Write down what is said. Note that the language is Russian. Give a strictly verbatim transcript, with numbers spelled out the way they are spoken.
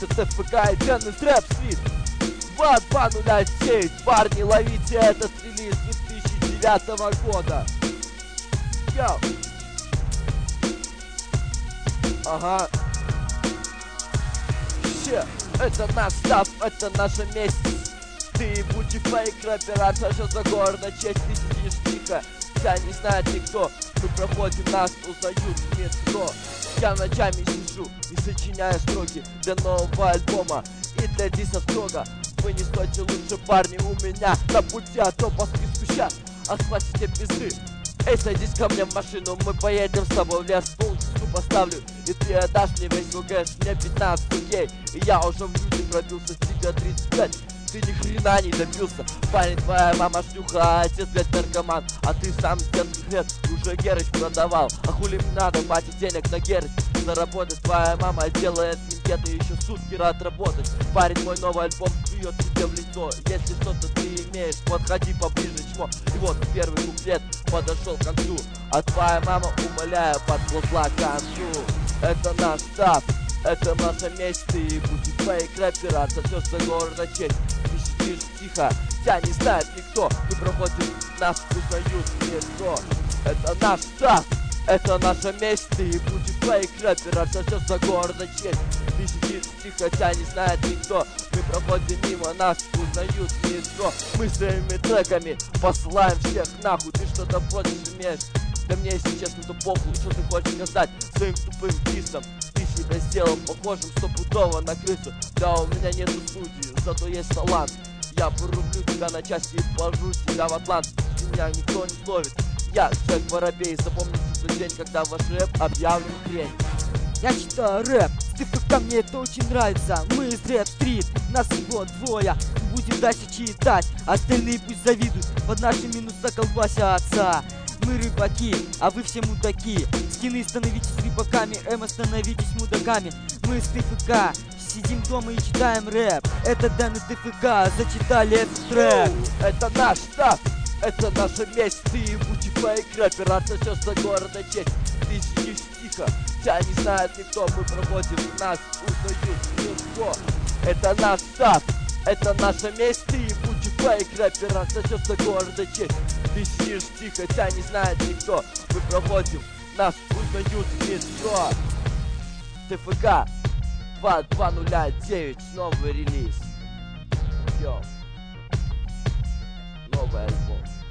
Это ТФК и Денис Рэп Стрит. два два ноль девять. Парни, ловите этот релиз две тысячи девятого года. Йоу. Ага. Че, это наш став, это наша месть. Ты будь и фейк, рэпер, отошел за город на честь. Ты сидишь тихо, тебя не знает никто. Мы проходим, нас узнают в метро. Я ночами сижу и сочиняю строки для нового альбома и для диса строго. Вы не стойте лучше, парни, у меня на пути, а то по списку сейчас осплатите пизды. Эй, садись ко мне в машину, мы поедем с тобой в лес. Полчасу поставлю, и ты отдашь мне весь ВГС. Мне пятнадцать окей, и я уже в люди пробился. С тебя тридцать пять, ты ни хрена не добился. Парень, твоя мама шлюха, а отец, блядь, наркоман. А ты сам с детских лет уже Герыч продавал. А хули мне надо, мать, денег на Герыч заработать? Твоя мама делает минкеты, еще сутки рад работать. Парень, мой новый альбом плюет тебе в лицо. Если что-то ты имеешь, подходи поближе, чмо. И вот первый куплет подошел к концу, а твоя мама, умоляю, подползла к концу. Это наш став, это наша месть. Ты будь фейк рэпер, отсосешь за город на честь. Ты сидишь тихо, тебя не знает никто. Мы проходим, нас узнают в метро. Это наш став, это наша месть. Ты будь фейк рэпер, отсосешь за город на честь. Ты сидишь тихо, тебя не знает никто. Мы проходим мимо, нас узнают в метро. Мы своими треками посылаем всех нахуй. Ты что-то против имеешь? Да мне, если честно, то похуй, что ты хочешь сказать своим тупым дисом. Ты себя сделал похожим стопудово на крысу. Да, у меня нету студии, зато есть талант. Я порублю тебя на части и положу тебя в Атлант. Меня никто не словит, я Джек Воробей. Запомните тот день, когда ваш рэп объявлен хрень. Я читаю рэп, с ТФК мне это очень нравится. Мы из Рэп Стрит, нас всего двое. Будем дальше читать, остальные пусть завидуют. Под наши минуса колбасятся. Мы рыбаки, а вы все мудаки. Скины, становитесь рыбаками, эмо, становитесь мудаками. Мы с ТФК сидим дома и читаем рэп. Это Дэн из ТФК, зачитали этот трек. Это наш став, это наша месть. Ты будь фейк рэпер, отсосешь за города честь. Ты сидишь тихо, тебя не знает никто. Мы проходим, нас узнают легко. Это наш став, это наша месть. Ты будь фейк рэпер, отсосешь за города честь. Ты сидишь тихо, тебя не знает никто. Мы проходим, нас узнают в метро. ТФК два два ноль девять, новый релиз. Йоу. Новый альбом.